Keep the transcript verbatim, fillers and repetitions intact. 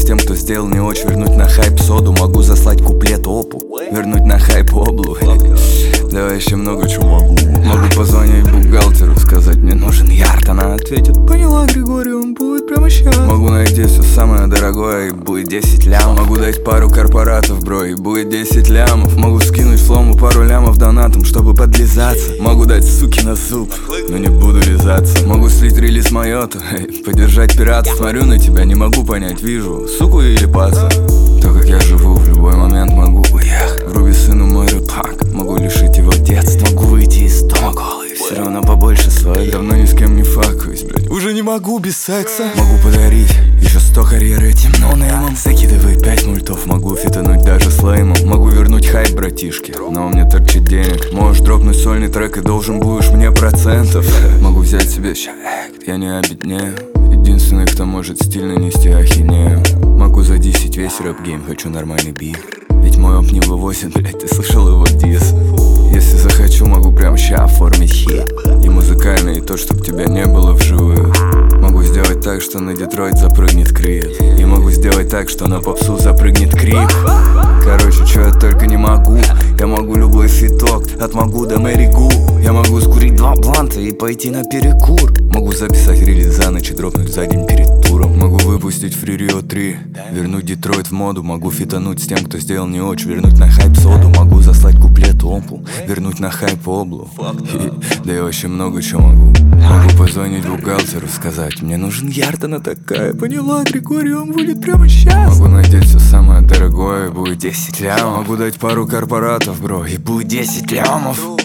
тем, кто сделал не очень. Вернуть на хайп соду, могу заслать куплет опу. Вернуть на хайп облу. Давай еще много чего могу. Могу позвонить бухгалтеру, сказать, мне нужен ярд. Она ответит, поняла, Григорий, он будет прямо сейчас. Могу найти все самое дорогое, и будет десять лямов. Могу дать пару корпоратов, бро, и будет десять лямов. Могу скинуть флому пару лямов донатом, чтобы подлизаться. Могу дать суки на суп, но не буду лизаться. Могу слить релиз Майоту, поддержать пиратов. Смотрю на тебя, не могу понять, вижу суку или паца. То, как я живу, в любой момент могу уехать. Вруби сыну мой рэпак, могу лишить его детства. Могу выйти из дома голый, все равно побольше своих. Давно ни с кем не факуюсь, блядь, уже не могу без секса. Могу подарить еще сто карьер этим ноунеймом. Закидывай пять мультов, могу фитануть даже с леймом. Могу вернуть хайп, братишки, но мне торчит денег. Можешь дропнуть сольный трек и должен будешь мне процентов. Могу взять себе ща экт, я не обеднею. Единственный, кто может стильно нести ахинею. Могу задисить весь рэп-гейм, хочу нормальный бит. Ведь мой оп не вывозит, блять, ты слышал его дис? Если захочу, могу прям ща оформить хит. И музыкальный, и то, чтоб тебя не было вживую. Могу сделать так, что на Детройт запрыгнет Крид. И могу сделать так, что на попсу запрыгнет Крик. Короче, чё я только не могу. Я могу любой фиток, от могу до Мэри Гу. Я могу скурить два бланта и пойти на перекур. Могу записать релиз за ночь и дропнуть за день перед туром. Могу выпустить Free Rio три, вернуть Детройт в моду. Могу фитануть с тем, кто сделал не очень. Вернуть на хайп соду, могу заслать куплет опу. Вернуть на хайп облу. И, да я вообще много чего могу. Могу позвонить бухгалтеру, сказать, мне нужен ярд, она такая, поняла, Григорий, он будет прямо сейчас. Могу надеть все самое дорогое, и будет десять лямов. Могу дать пару корпоратов, бро, и будет десять лямов.